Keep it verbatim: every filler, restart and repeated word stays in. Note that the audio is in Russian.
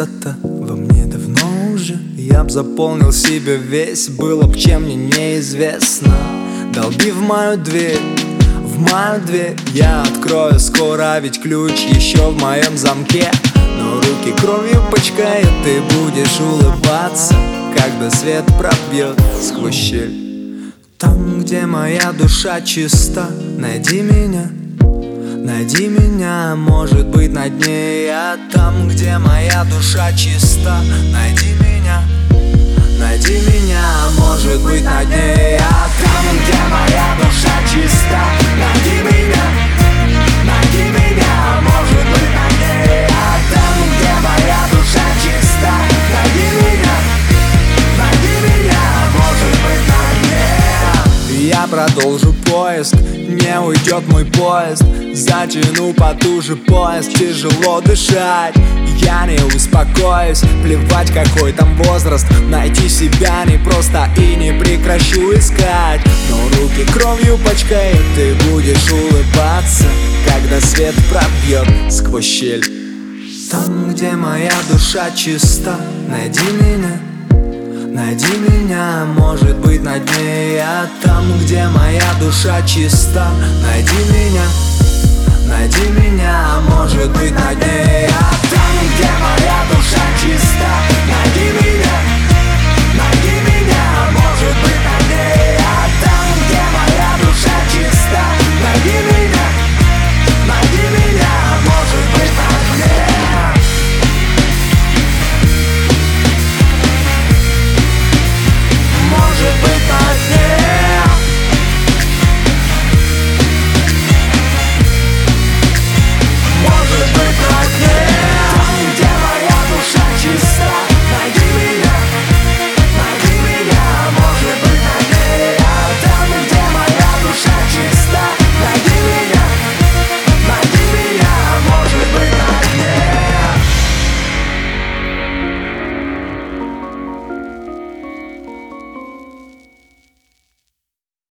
пустота во мне давно уже. Я б заполнил себе весь, было б чем мне неизвестно. Долби в мою дверь, в мою дверь я открою скоро, ведь ключ еще в моем замке. Но руки кровью пачкают, ты будешь улыбаться, когда свет пробьет сквозь щель. Там, где моя душа чиста, найди меня, найди меня, может быть на дне я. Там, где моя душа чиста, найди меня, найди меня, может быть на дне я. Там, где моя душа чиста, найди меня, найди меня, может быть на дне я. Там, где моя душа чиста, найди меня, найди меня, может быть на дне. Я продолжу поиск, не уйдет мой поезд. Затяну потуже поезд, тяжело дышать. Я не успокоюсь, плевать какой там возраст. Найти себя непросто и не прекращу искать. Но руки кровью пачкают, ты будешь улыбаться, когда свет пробьет сквозь щель. Там, где моя душа чиста, найди меня, найди меня, может быть на дне я. Там, где моя душа чиста, найди меня, найди меня, может быть на дне я. Там, где моя душа чиста, найди меня,